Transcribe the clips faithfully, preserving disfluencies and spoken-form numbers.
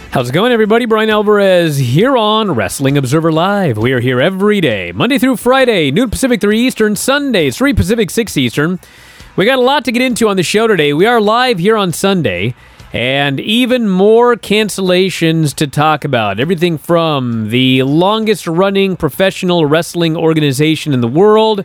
How's it going, everybody? Brian Alvarez here on Wrestling Observer Live. We are here every day, Monday through Friday, noon Pacific, three Eastern, Sundays, three Pacific, six Eastern. We got a lot to get into on the show today. We are live here on Sunday, and even more cancellations to talk about. Everything from the longest-running professional wrestling organization in the world,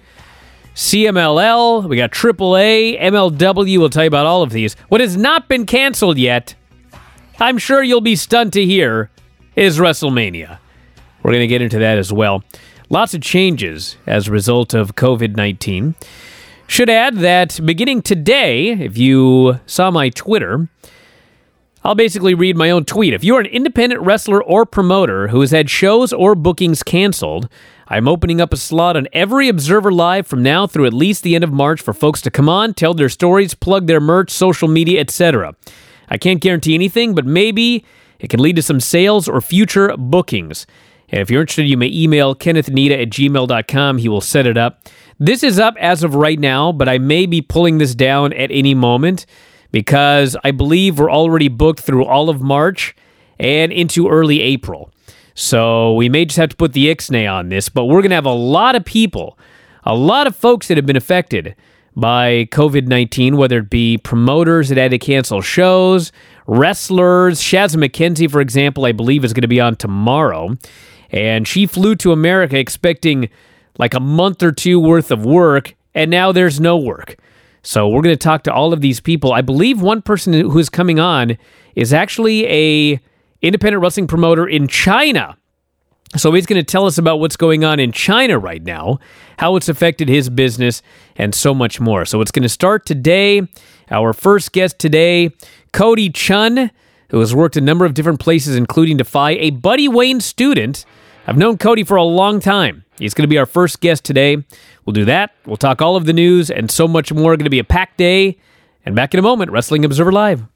C M L L, we got triple A, M L W, we'll tell you about all of these. What has not been canceled yet, I'm sure you'll be stunned to hear, is WrestleMania. We're going to get into that as well. Lots of changes as a result of covid nineteen. Should add that beginning today, if you saw my Twitter, I'll basically read my own tweet. If you're an independent wrestler or promoter who has had shows or bookings canceled, I'm opening up a slot on every Observer Live from now through at least the end of March for folks to come on, tell their stories, plug their merch, social media, et cetera. I can't guarantee anything, but maybe it can lead to some sales or future bookings. And if you're interested, you may email kenneth nita at gmail dot com. He will set it up. This is up as of right now, but I may be pulling this down at any moment because I believe we're already booked through all of March and into early April. So we may just have to put the ixnay on this, but we're going to have a lot of people, a lot of folks that have been affected by covid nineteen, whether it be promoters that had to cancel shows, wrestlers. Shazza McKenzie, for example, I believe is going to be on tomorrow. And she flew to America expecting like a month or two worth of work, and now there's no work. So we're going to talk to all of these people. I believe one person who is coming on is actually a independent wrestling promoter in China. So he's going to tell us about what's going on in China right now, how it's affected his business, and so much more. So it's going to start today. Our first guest today, Cody Chun, who has worked a number of different places, including Defy, a Buddy Wayne student. I've known Cody for a long time. He's going to be our first guest today. We'll do that. We'll talk all of the news and so much more. Going to be a packed day. And back in a moment, Wrestling Observer Live.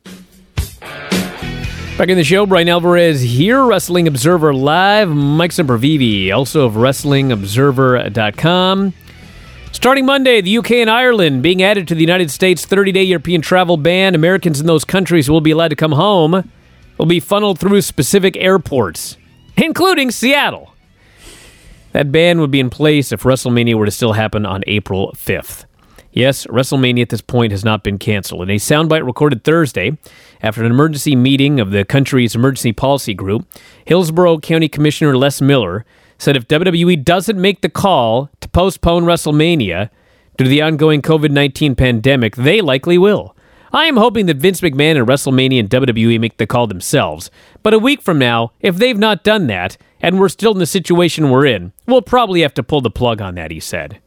Back in the show, Brian Alvarez here, Wrestling Observer Live. Mike Sempervive, also of Wrestling Observer dot com. Starting Monday, the U K and Ireland being added to the United States thirty-day European travel ban. Americans in those countries will be allowed to come home. Will be funneled through specific airports, including Seattle. That ban would be in place if WrestleMania were to still happen on April fifth. Yes, WrestleMania at this point has not been canceled. In a soundbite recorded Thursday, after an emergency meeting of the country's emergency policy group, Hillsborough County Commissioner Les Miller said if W W E doesn't make the call to postpone WrestleMania due to the ongoing covid nineteen pandemic, they likely will. I am hoping that Vince McMahon and WrestleMania and W W E make the call themselves. But a week from now, if they've not done that, and we're still in the situation we're in, we'll probably have to pull the plug on that, he said.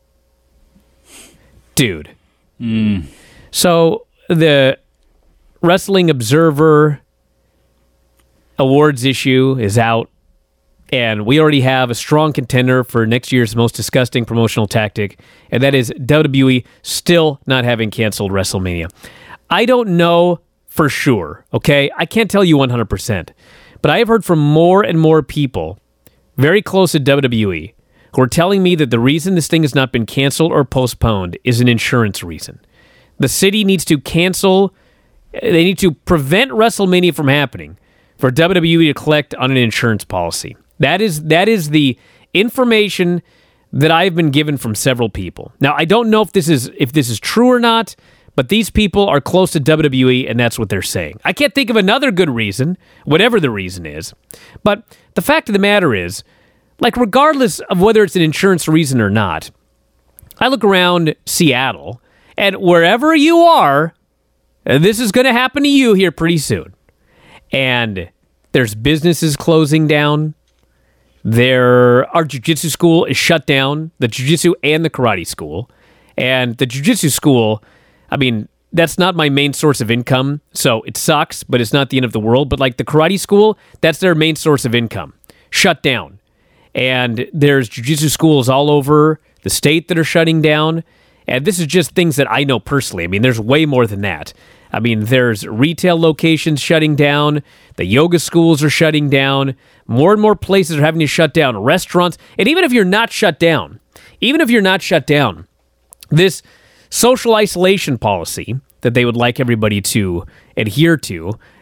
Dude. Mm. So, the Wrestling Observer Awards issue is out, and we already have a strong contender for next year's most disgusting promotional tactic, and that is W W E still not having canceled WrestleMania. I don't know for sure, okay? I can't tell you one hundred percent, but I have heard from more and more people very close to W W E who are telling me that the reason this thing has not been canceled or postponed is an insurance reason. The city needs to cancel, they need to prevent WrestleMania from happening for W W E to collect on an insurance policy. That is that is the information that I've been given from several people. Now, I don't know if this is if this is true or not, but these people are close to W W E, and that's what they're saying. I can't think of another good reason, whatever the reason is. But the fact of the matter is, like, regardless of whether it's an insurance reason or not, I look around Seattle, and wherever you are, this is going to happen to you here pretty soon. And there's businesses closing down. There, our jiu-jitsu school is shut down, the jiu-jitsu and the karate school. And the jiu-jitsu school, I mean, that's not my main source of income, so it sucks, but it's not the end of the world. But like the karate school, that's their main source of income. Shut down. And there's jiu-jitsu schools all over the state that are shutting down. And this is just things that I know personally. I mean, there's way more than that. I mean, there's retail locations shutting down. The yoga schools are shutting down. More and more places are having to shut down. Restaurants. And even if you're not shut down, even if you're not shut down, this social isolation policy that they would like everybody to adhere to,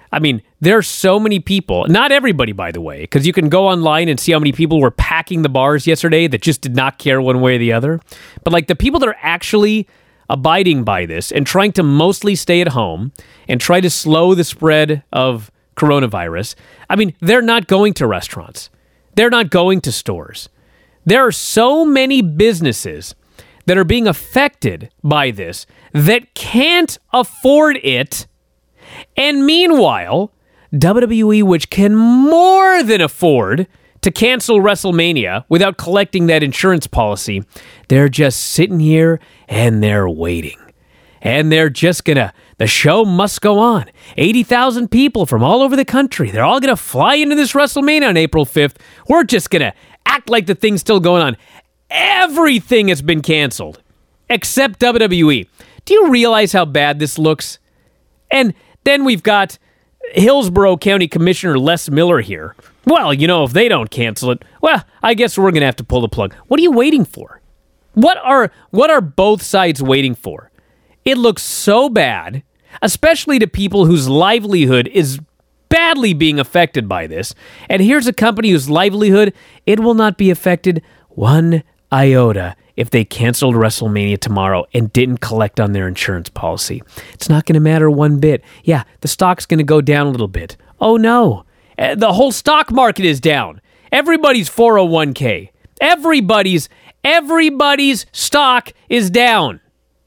I mean, there are so many people, not everybody, by the way, because you can go online and see how many people were packing the bars yesterday that just did not care one way or the other. But like the people that are actually abiding by this and trying to mostly stay at home and try to slow the spread of coronavirus, I mean, they're not going to restaurants. They're not going to stores. There are so many businesses that are being affected by this that can't afford it. And meanwhile, W W E, which can more than afford to cancel WrestleMania without collecting that insurance policy, they're just sitting here and they're waiting. And they're just gonna, the show must go on. eighty thousand people from all over the country, they're all gonna fly into this WrestleMania on April fifth. We're just gonna act like the thing's still going on. Everything has been canceled except W W E. Do you realize how bad this looks? And then we've got Hillsborough County Commissioner Les Miller here. Well, you know, if they don't cancel it, well, I guess we're going to have to pull the plug. What are you waiting for? What are what are both sides waiting for? It looks so bad, especially to people whose livelihood is badly being affected by this. And here's a company whose livelihood, it will not be affected one iota if they canceled WrestleMania tomorrow and didn't collect on their insurance policy. It's not going to matter one bit. Yeah, the stock's going to go down a little bit. Oh no, the whole stock market is down. Everybody's four oh one k. Everybody's, everybody's stock is down.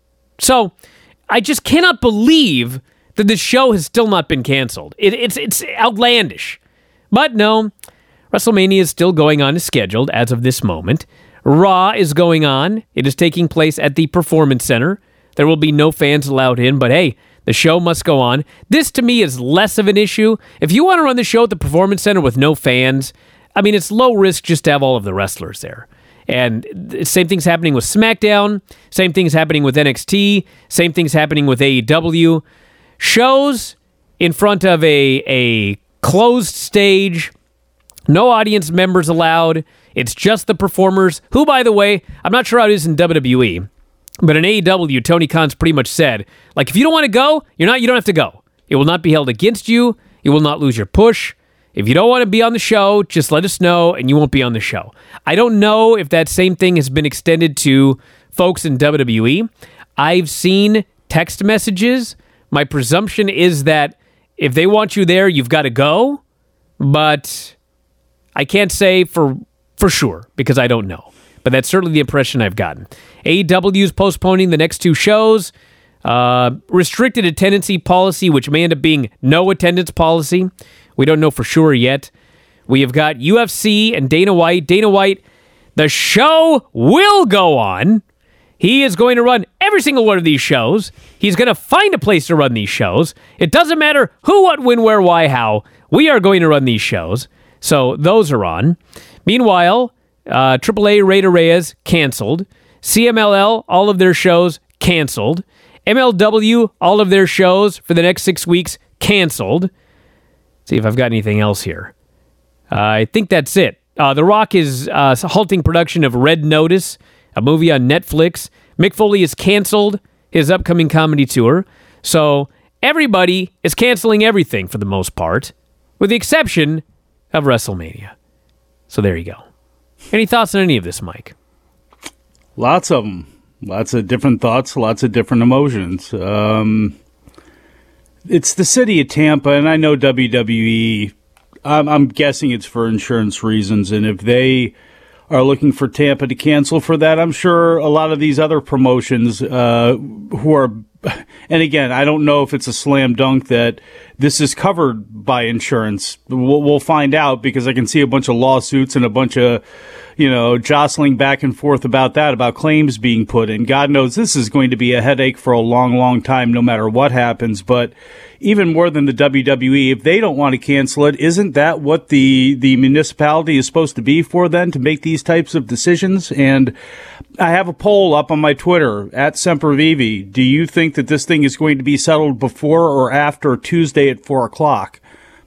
So I just cannot believe that this show has still not been canceled. It, it's, it's outlandish. But no, WrestleMania is still going on as scheduled as of this moment. Raw is going on. It is taking place at the Performance Center. There will be no fans allowed in, but hey, the show must go on. This, to me, is less of an issue. If you want to run the show at the Performance Center with no fans, I mean, it's low risk just to have all of the wrestlers there. And same thing's happening with SmackDown. Same thing's happening with N X T. Same thing's happening with A E W. Shows in front of a, a closed stage, no audience members allowed. It's just the performers, who, by the way, I'm not sure how it is in W W E, but in A E W, Tony Khan's pretty much said, like, if you don't want to go, you're not, you don't have to go. It will not be held against you. You will not lose your push. If you don't want to be on the show, just let us know and you won't be on the show. I don't know if that same thing has been extended to folks in W W E. I've seen text messages. My presumption is that if they want you there, you've got to go, but I can't say for for sure because I don't know. But that's certainly the impression I've gotten. A E W is postponing the next two shows. Uh, restricted attendance policy, which may end up being no attendance policy. We don't know for sure yet. We have got U F C and Dana White. Dana White, the show will go on. He is going to run every single one of these shows. He's going to find a place to run these shows. It doesn't matter who, what, when, where, why, how. We are going to run these shows. So those are on. Meanwhile, uh, triple A Rey de Reyes canceled. C M L L, all of their shows canceled. M L W, all of their shows for the next six weeks canceled. Let's see if I've got anything else here. Uh, I think that's it. Uh, The Rock is uh, halting production of Red Notice, a movie on Netflix. Mick Foley has canceled his upcoming comedy tour. So everybody is canceling everything for the most part, with the exception of WrestleMania. So there you go. Any thoughts on any of this, Mike? Lots of them. Lots of different thoughts, lots of different emotions. Um, it's the city of Tampa, and I know W W E, I'm, I'm guessing it's for insurance reasons, and if they are looking for Tampa to cancel for that, I'm sure a lot of these other promotions uh, who are, and again, I don't know if it's a slam dunk that this is covered by insurance. We'll, we'll find out because I can see a bunch of lawsuits and a bunch of, you know, jostling back and forth about that, about claims being put in. God knows this is going to be a headache for a long, long time, no matter what happens. But even more than the W W E, if they don't want to cancel it, isn't that what the, the municipality is supposed to be for then, to make these types of decisions? And I have a poll up on my Twitter, at Sempervivi. Do you think that this thing is going to be settled before or after Tuesday at four o'clock?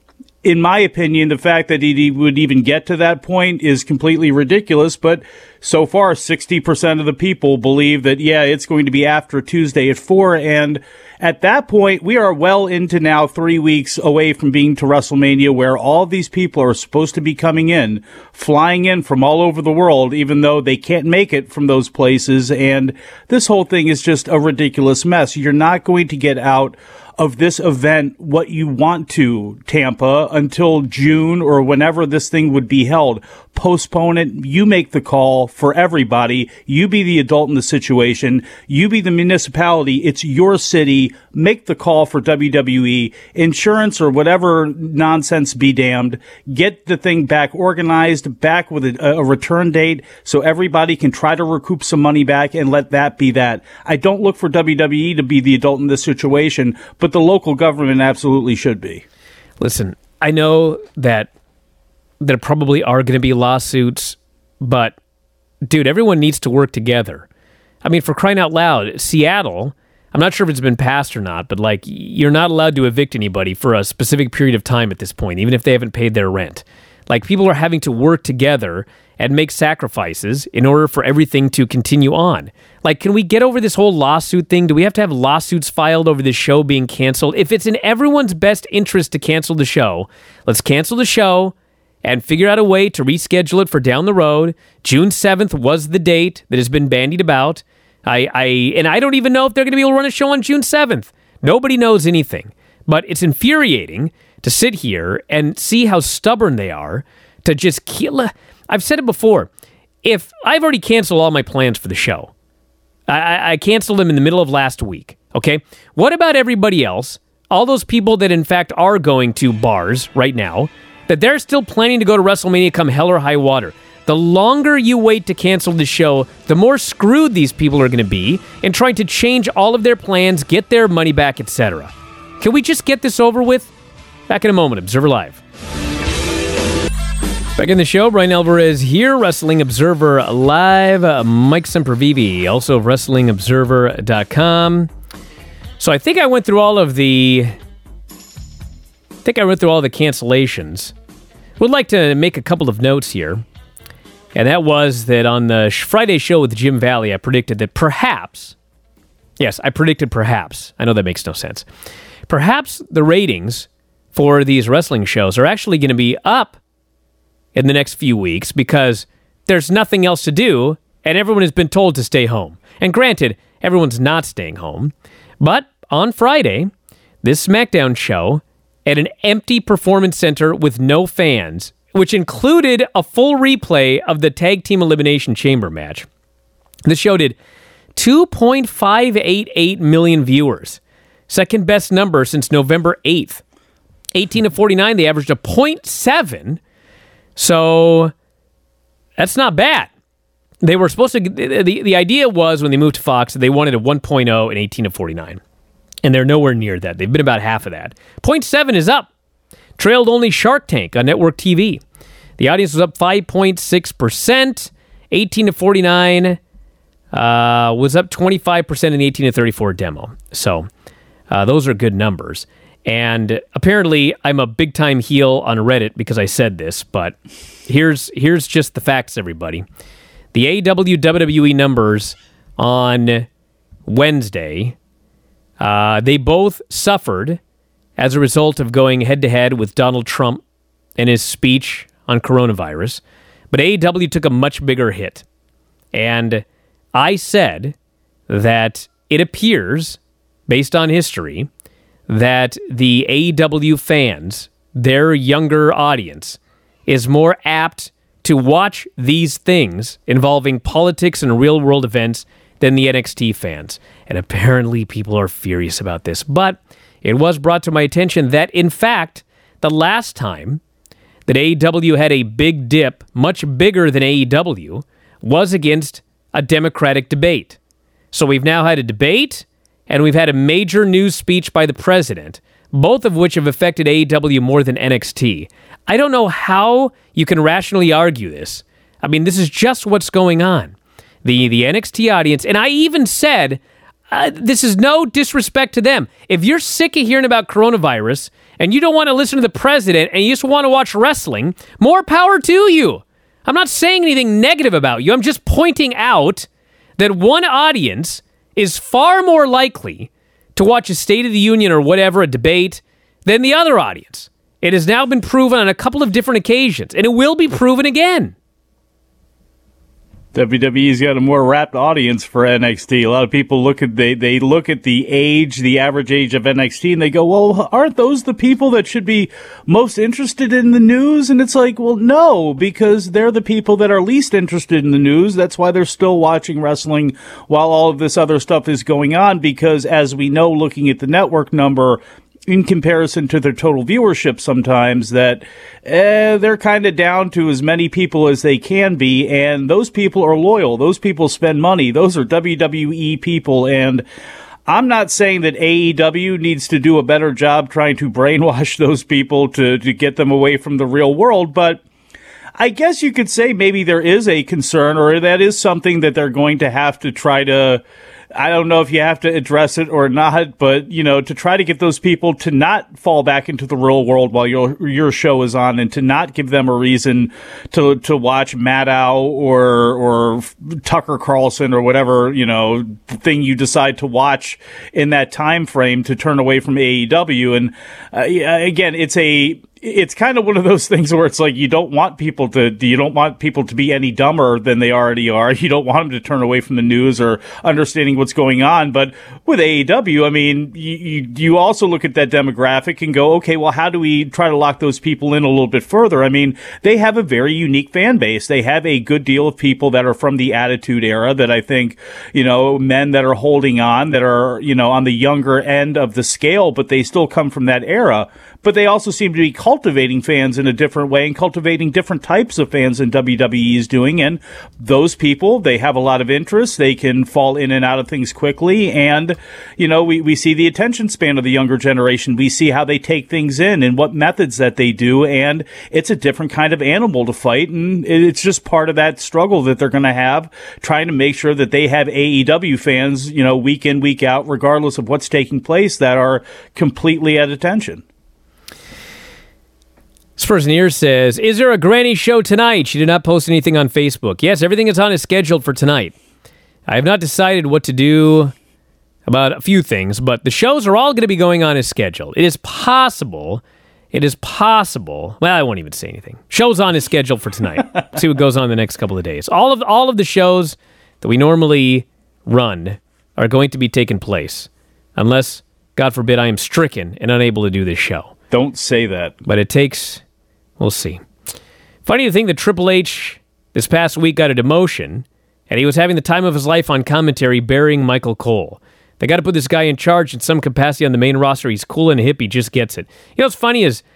in my opinion, the fact that he would even get to that point is completely ridiculous. But so far, sixty percent of the people believe that, yeah, it's going to be after Tuesday at four. And at that point, we are well into now three weeks away from being to WrestleMania, where all these people are supposed to be coming in, flying in from all over the world, even though they can't make it from those places. And this whole thing is just a ridiculous mess. You're not going to get out of this event what you want to, Tampa, until June or whenever this thing would be held. Postpone it. You make the call for everybody. You be the adult in the situation. You be the municipality. It's your city. Make the call for W W E. Insurance or whatever nonsense be damned. Get the thing back organized, back with a, a return date so everybody can try to recoup some money back, and let that be that. I don't look for W W E to be the adult in this situation, but the local government absolutely should be. Listen, I know that there probably are going to be lawsuits, but, dude, everyone needs to work together. I mean, for crying out loud, Seattle, I'm not sure if it's been passed or not, but, like, you're not allowed to evict anybody for a specific period of time at this point, even if they haven't paid their rent. Like, people are having to work together and make sacrifices in order for everything to continue on. Like, can we get over this whole lawsuit thing? Do we have to have lawsuits filed over this show being canceled? If it's in everyone's best interest to cancel the show, let's cancel the show and figure out a way to reschedule it for down the road. June seventh was the date that has been bandied about. I, I and I don't even know if they're going to be able to run a show on June seventh. Nobody knows anything. But it's infuriating to sit here and see how stubborn they are to just kill. I've said it before. If I've already canceled all my plans for the show, I, I canceled them in the middle of last week, okay? What about everybody else? All those people that, in fact, are going to bars right now, that they're still planning to go to WrestleMania come hell or high water. The longer you wait to cancel the show, the more screwed these people are going to be in trying to change all of their plans, get their money back, et cetera. Can we just get this over with? Back in a moment. Observer Live. Back in the show, Brian Alvarez here, Wrestling Observer Live. Uh, Mike Sempervive, also of Wrestling Observer dot com. So I think I went through all of the... I think I went through all the cancellations. Would like to make a couple of notes here. And that was that on the Friday show with Jim Valley, I predicted that perhaps... Yes, I predicted perhaps. I know that makes no sense. Perhaps the ratings for these wrestling shows are actually going to be up in the next few weeks because there's nothing else to do and everyone has been told to stay home. And granted, everyone's not staying home. But on Friday, this SmackDown show at an empty performance center with no fans, which included a full replay of the Tag Team Elimination Chamber match. The show did two point five eight eight million viewers. Second best number since November eighth. eighteen to forty-nine, they averaged a point seven. So that's not bad. They were supposed to, the, the idea was when they moved to Fox that they wanted a one point oh in eighteen to forty-nine. And they're nowhere near that. They've been about half of that. point seven is up. Trailed only Shark Tank on network T V. The audience was up five point six percent. eighteen to forty-nine uh, was up twenty-five percent in the eighteen to thirty-four demo. So uh, those are good numbers. And apparently I'm a big-time heel on Reddit because I said this, but here's here's just the facts, everybody. The A E W W W E numbers on Wednesday, uh, they both suffered as a result of going head-to-head with Donald Trump and his speech on coronavirus. But A E W took a much bigger hit. And I said that it appears, based on history, that the A E W fans, their younger audience, is more apt to watch these things involving politics and real-world events than the N X T fans. And apparently people are furious about this. But it was brought to my attention that, in fact, the last time that A E W had a big dip, much bigger than A E W, was against a Democratic debate. So we've now had a debate, and we've had a major news speech by the president, both of which have affected A E W more than N X T. I don't know how you can rationally argue this. I mean, this is just what's going on. The the N X T audience, and I even said, uh, this is no disrespect to them. If you're sick of hearing about coronavirus and you don't want to listen to the president and you just want to watch wrestling, more power to you. I'm not saying anything negative about you. I'm just pointing out that one audience is far more likely to watch a State of the Union or whatever, a debate, than the other audience. It has now been proven on a couple of different occasions, and it will be proven again. W W E's got a more rapt audience for N X T. A lot of people look at they they look at the age, the average age of N X T, and they go, "Well, aren't those the people that should be most interested in the news?" And it's like, well, no, because they're the people that are least interested in the news. That's why they're still watching wrestling while all of this other stuff is going on. Because as we know, looking at the network number, in comparison to their total viewership sometimes, that eh, they're kind of down to as many people as they can be, and those people are loyal. Those people spend money. Those are W W E people, and I'm not saying that A E W needs to do a better job trying to brainwash those people to, to get them away from the real world, but I guess you could say maybe there is a concern, or that is something that they're going to have to try to, I don't know if you have to address it or not, but, you know, to try to get those people to not fall back into the real world while your your show is on, and to not give them a reason to to watch Maddow or or Tucker Carlson or whatever, you know, thing you decide to watch in that time frame, to turn away from A E W. And uh, again, it's a it's kind of one of those things where it's like, you don't want people to, you don't want people to be any dumber than they already are. You don't want them to turn away from the news or understanding what's going on. But with A E W, I mean, you, you, you also look at that demographic and go, okay, well, how do we try to lock those people in a little bit further? I mean, they have a very unique fan base. They have a good deal of people that are from the Attitude Era that I think, you know, men that are holding on, that are, you know, on the younger end of the scale, but they still come from that era. But they also seem to be cultivating fans in a different way and cultivating different types of fans than W W E is doing. And those people, they have a lot of interest. They can fall in and out of things quickly. And, you know, we, we see the attention span of the younger generation. We see how they take things in and what methods that they do. And it's a different kind of animal to fight. And it's just part of that struggle that they're going to have, trying to make sure that they have A E W fans, you know, week in, week out, regardless of what's taking place, that are completely at attention. This person here says, is there a granny show tonight? She did not post anything on Facebook. Yes, everything is on is scheduled for tonight. I have not decided what to do about a few things, but the shows are all going to be going on as scheduled. It is possible, it is possible, well, I won't even say anything. Show's on is scheduled for tonight. See what goes on the next couple of days. All of all of the shows that we normally run are going to be taking place, unless, God forbid, I am stricken and unable to do this show. Don't say that. But it takes... We'll see. Funny to think that Triple H this past week got a demotion, and he was having the time of his life on commentary burying Michael Cole. They got to put this guy in charge in some capacity on the main roster. He's cool and hip. He just gets it. You know what's funny is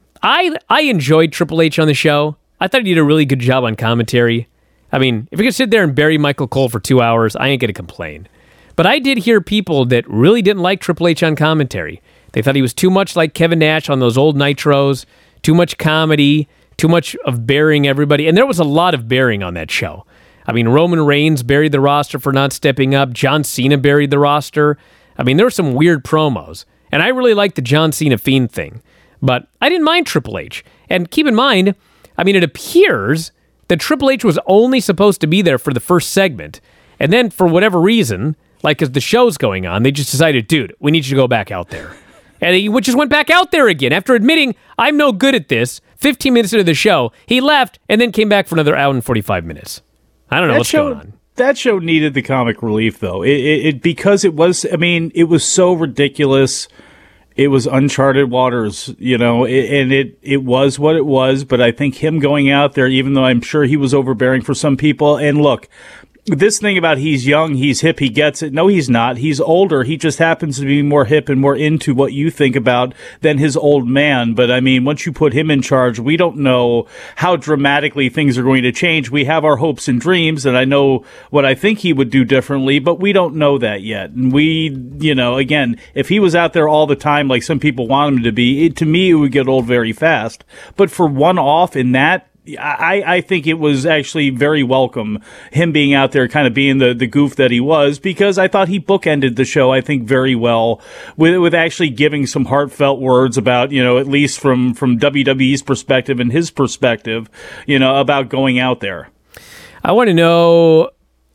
I I enjoyed Triple H on the show. I thought he did a really good job on commentary. I mean, if you could sit there and bury Michael Cole for two hours, I ain't going to complain. But I did hear people that really didn't like Triple H on commentary. They thought he was too much like Kevin Nash on those old Nitros. Too much comedy, too much of burying everybody. And there was a lot of burying on that show. I mean, Roman Reigns buried the roster for not stepping up. John Cena buried the roster. I mean, there were some weird promos. And I really liked the John Cena Fiend thing. But I didn't mind Triple H. And keep in mind, I mean, it appears that Triple H was only supposed to be there for the first segment. And then, for whatever reason, like as the show's going on, they just decided, dude, we need you to go back out there. And he just went back out there again after admitting, I'm no good at this. fifteen minutes into the show, he left and then came back for another hour and forty-five minutes. I don't know that what's show, going on. That show needed the comic relief, though. It, it, it because it was, I mean, it was so ridiculous. It was uncharted waters, you know, it, and it, it was what it was. But I think him going out there, even though I'm sure he was overbearing for some people, and look, this thing about he's young, he's hip, he gets it. No, he's not. He's older. He just happens to be more hip and more into what you think about than his old man. But, I mean, once you put him in charge, we don't know how dramatically things are going to change. We have our hopes and dreams, and I know what I think he would do differently, but we don't know that yet. And we, you know, again, if he was out there all the time like some people want him to be, it, to me, it would get old very fast. But for one off in that, I, I think it was actually very welcome, him being out there kind of being the, the goof that he was, because I thought he bookended the show, I think, very well with with actually giving some heartfelt words about, you know, at least from, from W W E's perspective and his perspective, you know, about going out there. I want to know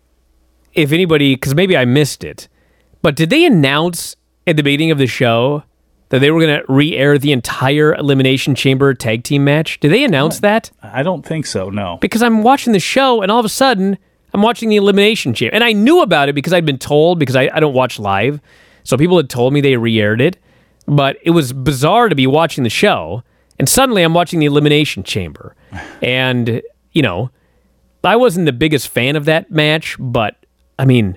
if anybody, because maybe I missed it, but did they announce at the beginning of the show that they were going to re-air the entire Elimination Chamber tag team match? Did they announce that? I don't think so, no. Because I'm watching the show, and all of a sudden, I'm watching the Elimination Chamber. And I knew about it because I'd been told, because I, I don't watch live. So people had told me they re-aired it. But it was bizarre to be watching the show, and suddenly I'm watching the Elimination Chamber. And, you know, I wasn't the biggest fan of that match, but, I mean,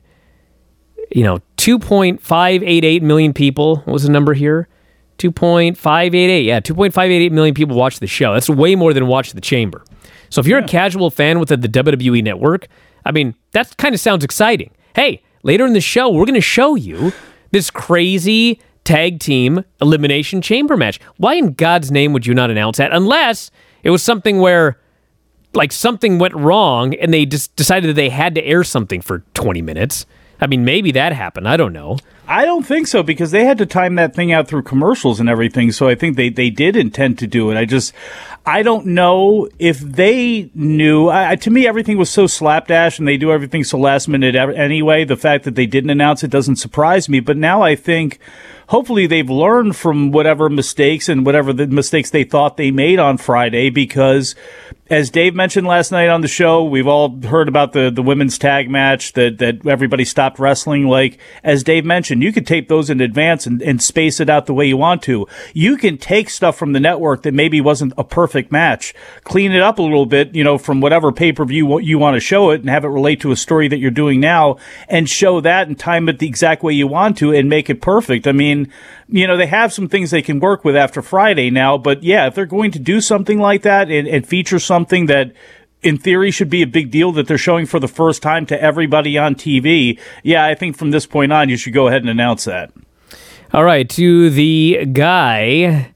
you know, two point five eight eight million people, what was the number here? two point five eight eight, yeah, two point five eight eight million people watch the show. That's way more than watch the Chamber. So if you're yeah. a casual fan with the, the W W E Network, I mean, that kind of sounds exciting. Hey, later in the show, we're going to show you this crazy tag team Elimination Chamber match. Why in God's name would you not announce that? Unless it was something where, like, something went wrong and they just decided that they had to air something for twenty minutes. I mean, maybe that happened. I don't know. I don't think so, because they had to time that thing out through commercials and everything, so I think they, they did intend to do it. I just, I don't know if they knew. I, I, to me, everything was so slapdash, and they do everything so last minute anyway. The fact that they didn't announce it doesn't surprise me, but now I think hopefully they've learned from whatever mistakes and whatever the mistakes they thought they made on Friday, because as Dave mentioned last night on the show, we've all heard about the, the women's tag match that, that everybody stopped wrestling. Like, as Dave mentioned, you could tape those in advance and, and space it out the way you want to. You can take stuff from the network that maybe wasn't a perfect match, clean it up a little bit, you know, from whatever pay-per-view you want to show it, and have it relate to a story that you're doing now, and show that and time it the exact way you want to and make it perfect. I mean, you know, they have some things they can work with after Friday now, but yeah, if they're going to do something like that and, and feature something that in theory should be a big deal that they're showing for the first time to everybody on T V, yeah, I think from this point on, you should go ahead and announce that. All right, to the guy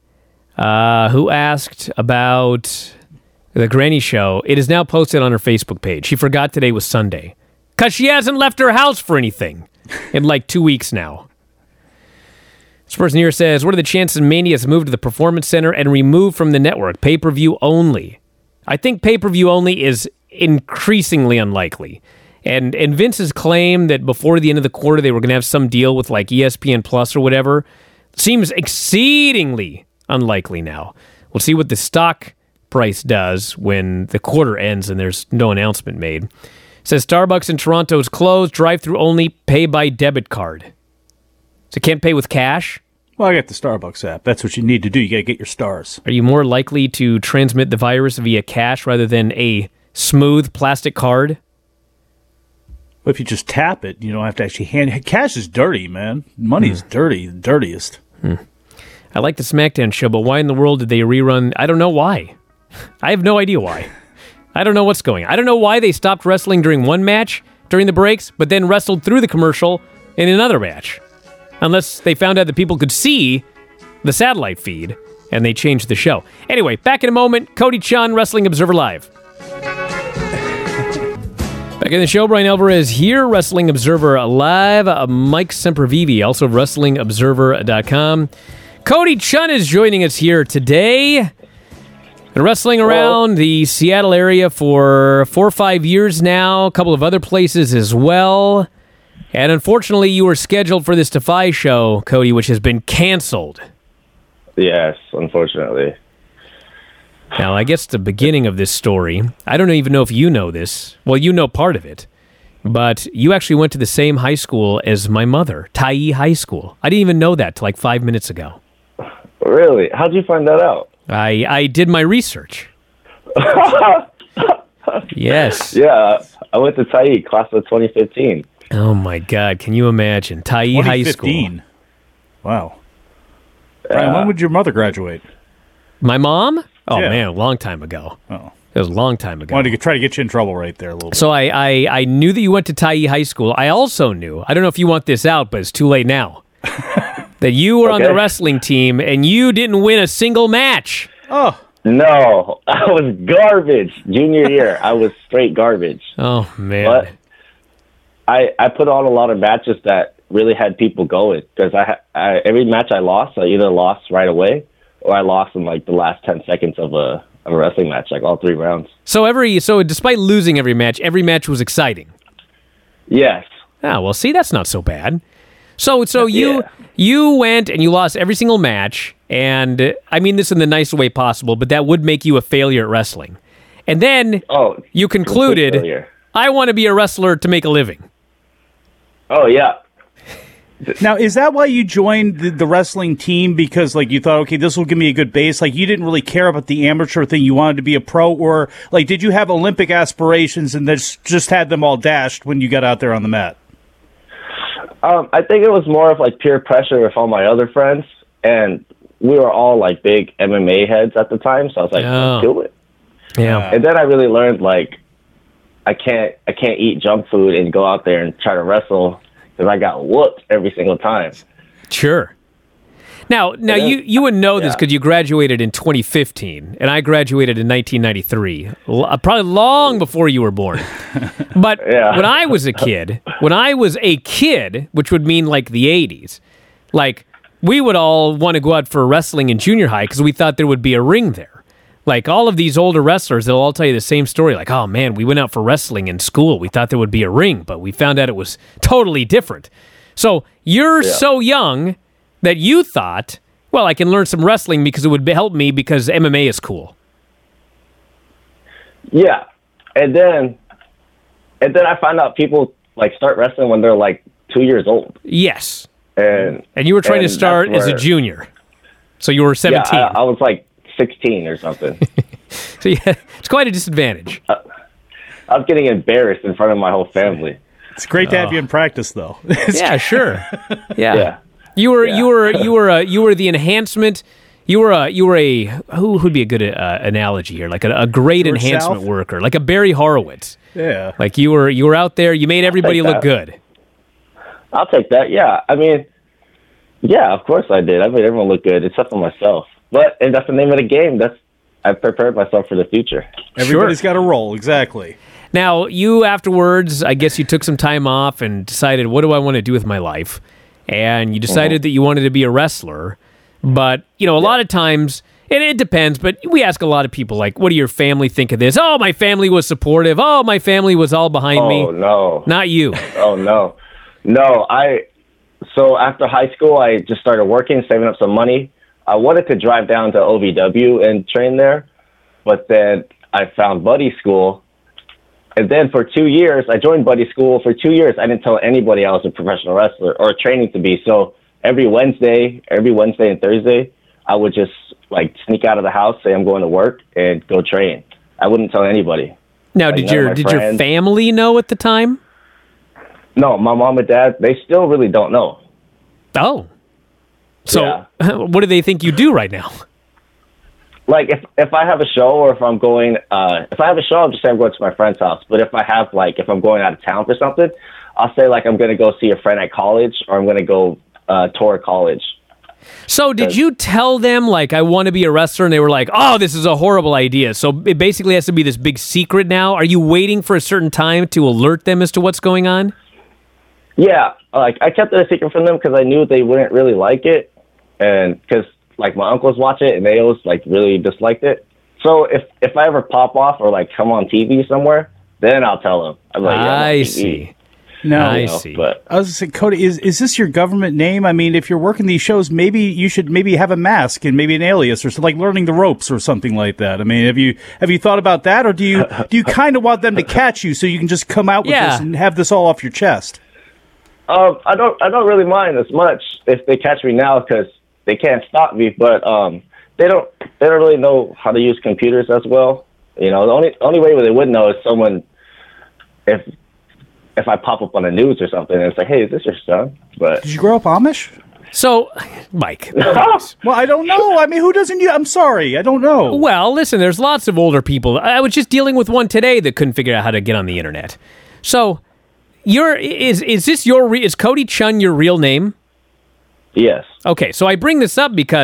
uh, who asked about the Granny Show, it is now posted on her Facebook page. She forgot today was Sunday because she hasn't left her house for anything in like two weeks now. This person here says, what are the chances Mania is moved to the Performance Center and removed from the network? Pay-per-view only. I think pay-per-view only is increasingly unlikely. And and Vince's claim that before the end of the quarter they were going to have some deal with like E S P N Plus or whatever seems exceedingly unlikely now. We'll see what the stock price does when the quarter ends and there's no announcement made. It says Starbucks in Toronto is closed, drive-through only, pay by debit card. So can't pay with cash? Well, I got the Starbucks app. That's what you need to do. You got to get your stars. Are you more likely to transmit the virus via cash rather than a smooth plastic card? Well, if you just tap it, you don't have to actually hand... Cash is dirty, man. Money is mm. dirty, the dirtiest. Hmm. I like the SmackDown show, but why in the world did they rerun... I don't know why. I have no idea why. I don't know what's going on. I don't know why they stopped wrestling during one match during the breaks, but then wrestled through the commercial in another match. Unless they found out that people could see the satellite feed, and they changed the show. Anyway, back in a moment, Cody Chun, Wrestling Observer Live. Back in the show, Brian Alvarez here, Wrestling Observer Live. Uh, Mike Sempervive, also wrestling observer dot com. Cody Chun is joining us here today. Been wrestling around the Seattle area for four or five years now, a couple of other places as well. And unfortunately, you were scheduled for this Defy show, Cody, which has been canceled. Yes, unfortunately. Now, I guess the beginning of this story, I don't even know if you know this. Well, you know part of it. But you actually went to the same high school as my mother, Tyee High School. I didn't even know that till like five minutes ago. Really? How'd you find that out? I, I did my research. Yes. Yeah, I went to Tyee, class of twenty fifteen. Oh, my God. Can you imagine? Tyee High School. Wow. Brian, Yeah. when would your mother graduate? My mom? Oh, Yeah. man, a long time ago. Oh. It was a long time ago. Wanted to try to get you in trouble right there a little bit. So I, I, I knew that you went to Tyee High School. I also knew, I don't know if you want this out, but it's too late now, that you were on the Okay. wrestling team and you didn't win a single match. Oh. No, I was garbage. Junior year, I was straight garbage. Oh, man. But I I put on a lot of matches that really had people going because I, I every match I lost, I either lost right away or I lost in like the last ten seconds of a, of a wrestling match, like all three rounds. So every so despite losing every match, every match was exciting. Yes. Ah, well, see, that's not so bad. So so you Yeah. you went and you lost every single match, and uh, I mean this in the nicest way possible, but that would make you a failure at wrestling. And then Oh, you concluded, complete failure. I want to be a wrestler to make a living. Oh yeah. Now, is that why you joined the, the wrestling team? Because, like, you thought, okay, this will give me a good base? Like, you didn't really care about the amateur thing. You wanted to be a pro? Or, like, did you have Olympic aspirations and just, just had them all dashed when you got out there on the mat? Um, I think it was more of like peer pressure with all my other friends, and we were all like big M M A heads at the time. So I was like, Oh. let's do it. Yeah. And then I really learned like I can't I can't eat junk food and go out there and try to wrestle because I got whooped every single time. Sure. Now, now then- you you would know this yeah. because you graduated in twenty fifteen, and I graduated in nineteen ninety-three, l- uh, probably long before you were born. But Yeah. when I was a kid, when I was a kid, which would mean like the eighties, like we would all want to go out for wrestling in junior high because we thought there would be a ring there. Like all of these older wrestlers, they'll all tell you the same story. Like, oh man, we went out for wrestling in school. We thought there would be a ring, but we found out it was totally different. So you're Yeah. so young that you thought, well, I can learn some wrestling because it would be- help me because M M A is cool. Yeah, and then and then I found out people like start wrestling when they're like two years old, Yes. and And you were trying to and start that's as a where- junior. So you were Yeah, seventeen. I, I was like sixteen or something. So yeah, it's quite a disadvantage. I was getting embarrassed in front of my whole family. It's great to have you in practice, though. Yeah, sure. Yeah. Yeah. You were Yeah. you were you were uh, you were the enhancement. You were a you were a who would be a good uh, analogy here? Like a, a great George enhancement South? worker, like a Barry Horowitz. Yeah. Like you were you were out there. You made everybody take look that. good. I'll take that. Yeah, I mean, yeah, of course I did. I made everyone look good except for myself. But and that's the name of the game. That's I prepared myself for the future. Everybody's got a role, exactly. Now, you afterwards, I guess you took some time off and decided, what do I want to do with my life? And you decided that you wanted to be a wrestler. But, you know, a lot of times, and it depends, but we ask a lot of people, like, what do your family think of this? Oh, my family was supportive. Oh, my family was all behind me. Oh no, Not you. oh no, no. I so after high school, I just started working, saving up some money. I wanted to drive down to O V W and train there, but then I found Buddy School. And then for two years, I joined Buddy School. For two years, I didn't tell anybody I was a professional wrestler or training to be. So every Wednesday, every Wednesday and Thursday, I would just like sneak out of the house, say I'm going to work, and go train. I wouldn't tell anybody. Now, Like, did none of your my did your friends- family know at the time? No, my mom and dad, they still really don't know. Oh. So, what do they think you do right now? Like if if I have a show or if I'm going, uh, if I have a show, I'll just say I'm going to my friend's house. But if I have like, if I'm going out of town for something, I'll say like I'm going to go see a friend at college or I'm going to go uh, tour college. So, did you tell them, like, I want to be a wrestler, and they were like, oh, this is a horrible idea? So, it basically has to be this big secret now? Are you waiting for a certain time to alert them as to what's going on? Yeah, like I kept it a secret from them because I knew they wouldn't really like it, and because like my uncles watch it and they always like really disliked it. So if if I ever pop off or like come on T V somewhere, then I'll tell them. I'm like, yeah, I'm on I T V, see. No, I you know, see. But I was going to say, Cody, is is this your government name? I mean, if you're working these shows, maybe you should maybe have a mask and maybe an alias or something, like learning the ropes or something like that. I mean, have you have you thought about that, or do you do you kind of want them to catch you so you can just come out with Yeah. this and have this all off your chest? um, I don't I don't really mind as much if they catch me now because they can't stop me. But um, they don't they don't really know how to use computers as well. You know, the only only way they would know is someone if. If I pop up on the news or something, and it's like, "Hey, is this your son?" But Did you grow up Amish? So, Mike. Well, I don't know. I mean, who doesn't? You? I'm sorry, I don't know. Well, listen, there's lots of older people. I was just dealing with one today that couldn't figure out how to get on the internet. So, you're, is, is this your, re- is Cody Chun your real name? yes, Okay, so I bring this up because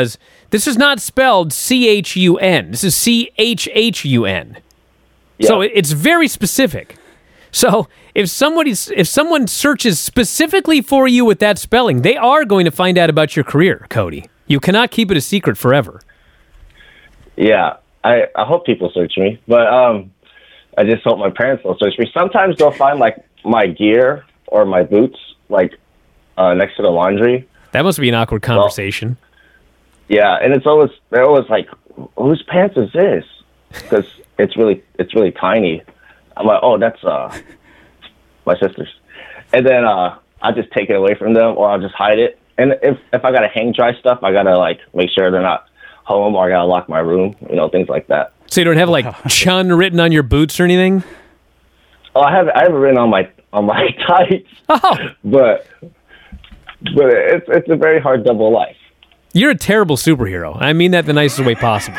this is not spelled C H U N. This is C H H U N. Yeah. So it- it's very specific. So if somebody's if someone searches specifically for you with that spelling, they are going to find out about your career, Cody. You cannot keep it a secret forever. Yeah, I, I hope people search me, but um, I just hope my parents don't search me. Sometimes they'll find like my gear or my boots like uh, next to the laundry. That must be an awkward conversation. Well, yeah, and it's always they're always like, whose pants is this? Because it's really it's really tiny. I'm like, oh, that's uh my sister's, and then uh I just take it away from them or I'll just hide it. And if if I gotta hang dry stuff, I gotta like make sure they're not home or I gotta lock my room, you know, things like that. So you don't have like Chun written on your boots or anything? Oh, I have I have it written on my on my tights, Oh, but but it's it's a very hard double life. you're a terrible superhero. I mean that the nicest way possible.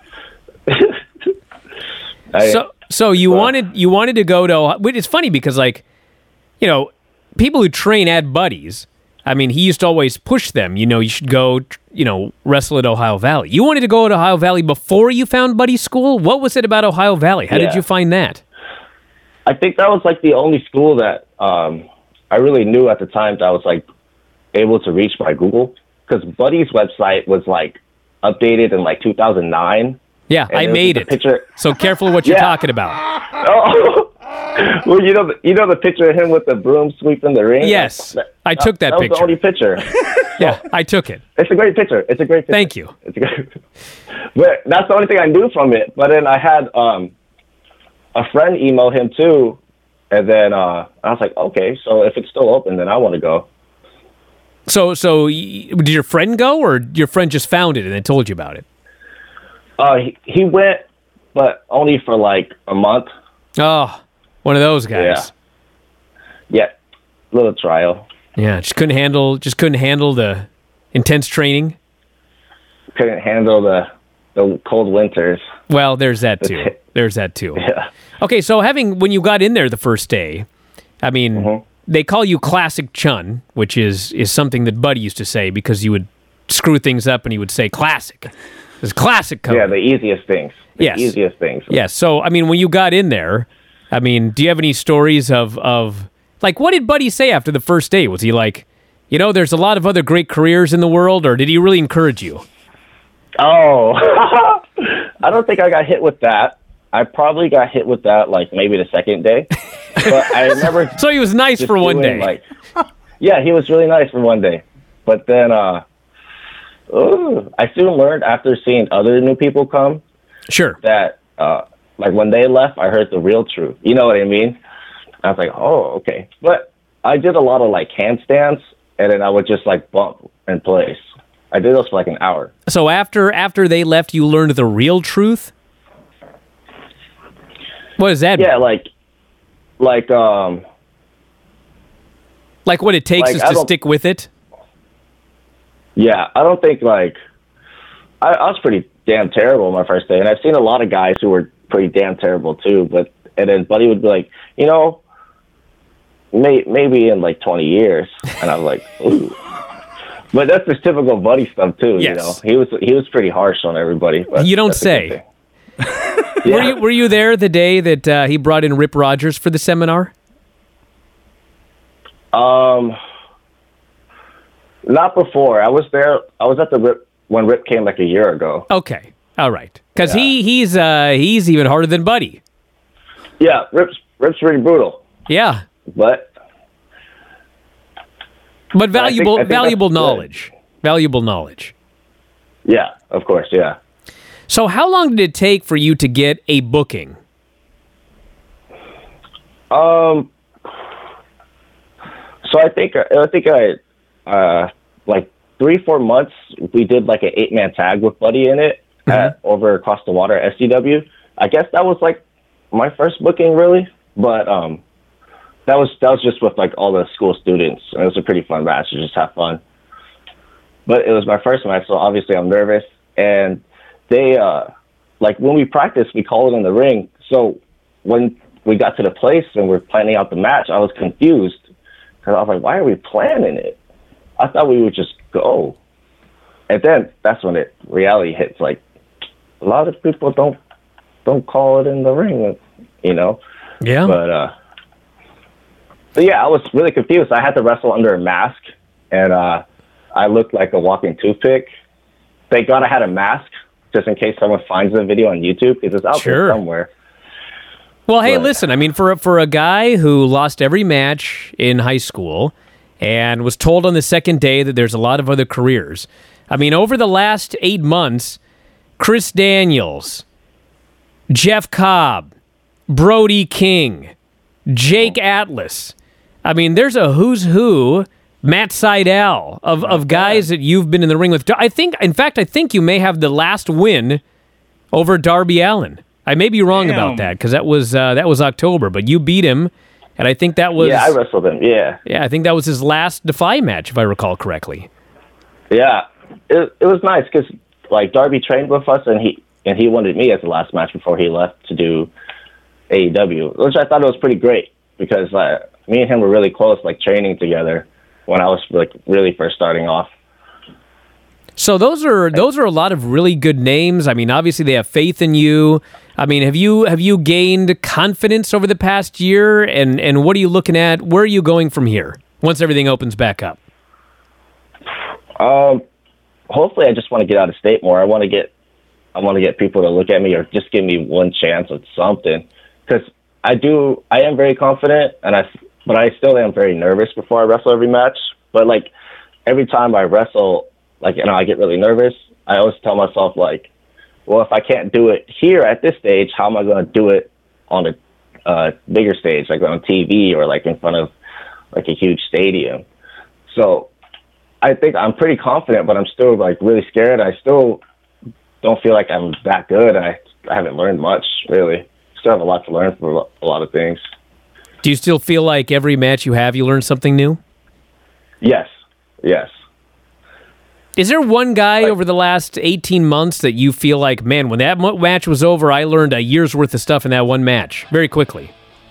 I, So, so you Well- wanted you wanted to go to. But it's funny because, like, you know, people who train at Buddies. I mean, he used to always push them. You know, you should go. You know, wrestle at Ohio Valley. You wanted to go to Ohio Valley before you found Buddy School. What was it about Ohio Valley? How did Yeah. you find that? I think that was like the only school that um, I really knew at the time that I was like able to reach by Google, because Buddy's website was like updated in like two thousand nine. Yeah, And I there was made a it. picture- So careful what you're Yeah. talking about. Oh, well, you know, the, you know the picture of him with the broom sweeping the ring. Yes, That- I took that that was picture. the only picture. Yeah, I took it. It's a great picture. It's a great picture. Thank you. It's a great. But that's the only thing I knew from it. But then I had um, a friend email him too, and then uh, I was like, okay, so if it's still open, then I want to go. So, so y- did your friend go, or your friend just found it and then told you about it? Uh, he, he went, but only for like a month. Oh, one of those guys. Yeah, little trial. Yeah, just couldn't handle just couldn't handle the intense training. Couldn't handle the the cold winters. Well, there's that too. There's that too. Yeah. Okay, so having when you got in there the first day, I mean, Mhm. they call you Classic Chun, which is is something that Buddy used to say because you would screw things up and he would say classic. It's classic code. Yeah, the easiest things. The Yes. easiest things. Yes. So, I mean, when you got in there, I mean, do you have any stories of, of like, what did Buddy say after the first day? Was he like, you know, there's a lot of other great careers in the world, or did he really encourage you? Oh, I don't think I got hit with that. I probably got hit with that like maybe the second day. But I remember So he was nice just for one doing, day. Like, yeah, he was really nice for one day. But then uh, ooh, I soon learned after seeing other new people come Sure. that uh, like when they left, I heard the real truth. You know what I mean? I was like, oh, okay. But I did a lot of like handstands, and then I would just like bump in place. I did those for like an hour. So after after they left, you learned the real truth? What does that Yeah, mean? like, like, um, Like what it takes like, is I to don't- stick with it? yeah, I don't think like, I, I was pretty damn terrible my first day, and I've seen a lot of guys who were pretty damn terrible too. But and then Buddy would be like, you know, may, maybe in like twenty years, and I was like, ooh. But that's just typical Buddy stuff too. Yes. You know, he was he was pretty harsh on everybody. but You don't that's a good say. thing. Were you were you there the day that uh, he brought in Rip Rogers for the seminar? Um, not before. I was there. I was at the Rip when Rip came like a year ago. Okay. All right. Because Yeah. he he's uh, he's even harder than Buddy. Yeah, Rip's Rip's pretty brutal, Yeah. but But valuable I think valuable that's good. knowledge. Valuable knowledge. yeah, of course, yeah. So how long did it take for you to get a booking? Um, so I think I think I uh like three four months we did like an eight man tag with Buddy in it at over across the water at S C W. I guess that was like my first booking really, but um that was that was just with like all the school students, and it was a pretty fun match to just have fun. But it was my first match, so obviously I'm nervous, and they uh like when we practiced we call it in the ring. So when we got to the place and we're planning out the match, I was confused because I was like, why are we planning it? I thought we would just go. and then that's when it reality hits. Like, a lot of people don't don't call it in the ring, you know. Yeah. But uh, but yeah, I was really confused. I had to wrestle under a mask, and uh, I looked like a walking toothpick. Thank God I had a mask, just in case someone finds the video on YouTube, because it's out Sure. there somewhere. Well, hey, But- listen, I mean, for, for a guy who lost every match in high school and was told on the second day that there's a lot of other careers, I mean, over the last eight months, Chris Daniels, Jeff Cobb, Brody King, Jake Atlas. I mean, there's a who's who, Matt Sydal, of, of guys that you've been in the ring with. I think, in fact, I think you may have the last win over Darby Allin. I may be wrong Damn. about that, because that was uh, that was October, but you beat him, and I think that was Yeah, I wrestled him. Yeah, yeah, I think that was his last Defy match, if I recall correctly. yeah. It it was nice because like Darby trained with us, and he and he wanted me as the last match before he left to do A E W, which I thought it was pretty great because uh, me and him were really close, like training together when I was like really first starting off. So those are those are a lot of really good names. I mean, obviously they have faith in you. I mean, have you have you gained confidence over the past year? And, and what are you looking at? Where are you going from here once everything opens back up? Um, hopefully, I just want to get out of state more. I want to get, I want to get people to look at me or just give me one chance at something. Because I do, I am very confident, and I, but I still am very nervous before I wrestle every match. But like every time I wrestle, like you know, I get really nervous. I always tell myself like, well, if I can't do it here at this stage, how am I going to do it on a uh, bigger stage, like on T V or like in front of like a huge stadium? So I think I'm pretty confident, but I'm still like really scared. I still don't feel like I'm that good. I I haven't learned much really. Still have a lot to learn for a lot of things. Do you still feel like every match you have, you learn something new? Yes, yes. Is there one guy Like- over the last eighteen months that you feel like, man, when that mo- match was over, I learned a year's worth of stuff in that one match very quickly?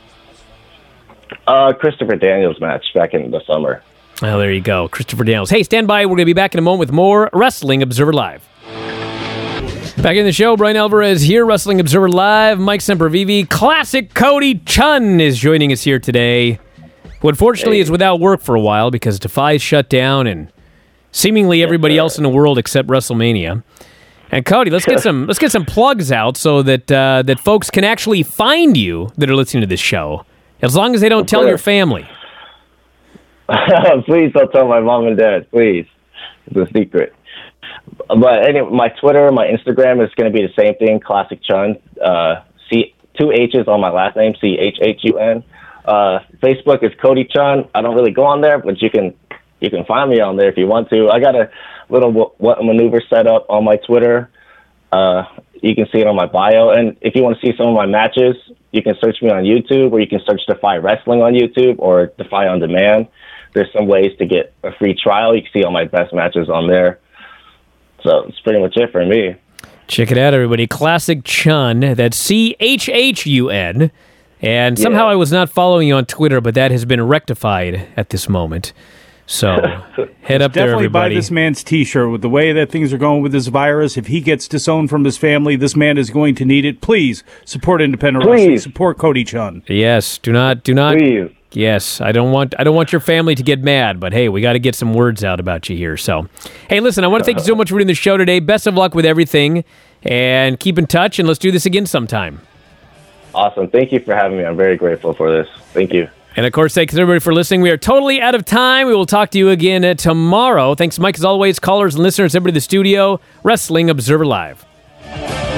Uh, Christopher Daniels match back in the summer. Oh, there you go. Christopher Daniels. Hey, stand by. We're going to be back in a moment with more Wrestling Observer Live. Back in the show, Brian Alvarez here, Wrestling Observer Live. Mike Sempervive. Classic Cody Chun is joining us here today, who unfortunately Hey. is without work for a while because Defy's shut down and seemingly everybody else in the world except WrestleMania. And Cody, let's get some let's get some plugs out so that uh, that folks can actually find you that are listening to this show, as long as they don't tell course. your family. Please don't tell my mom and dad. Please, it's a secret. But anyway, my Twitter, my Instagram is going to be the same thing. Classic Chun. Uh, C two H's on my last name. C H H U N. Uh, Facebook is Cody Chun. I don't really go on there, but you can you can find me on there if you want to. I got a little what, what maneuver set up on my Twitter. Uh, you can see it on my bio. And if you want to see some of my matches, you can search me on YouTube, or you can search Defy Wrestling on YouTube or Defy On Demand. There's some ways to get a free trial. You can see all my best matches on there. So that's pretty much it for me. Check it out, everybody. Classic Chun. That's C H H U N. And somehow Yeah. I was not following you on Twitter, but that has been rectified at this moment. So head up there, Definitely buy everybody. this man's T-shirt. With the way that things are going with this virus, if he gets disowned from his family, this man is going to need it. Please support independent wrestling. Please. Support Cody Chun. Yes, do not, do not. Please. Yes, I don't want, I don't want your family to get mad, but hey, we got to get some words out about you here. So, hey, listen, I want to thank you so much for doing the show today. Best of luck with everything, and keep in touch, and let's do this again sometime. Awesome. Thank you for having me. I'm very grateful for this. Thank you. And of course, thanks everybody for listening. We are totally out of time. We will talk to you again uh, tomorrow. Thanks, Mike, as always, callers and listeners, everybody in the studio. Wrestling Observer Live.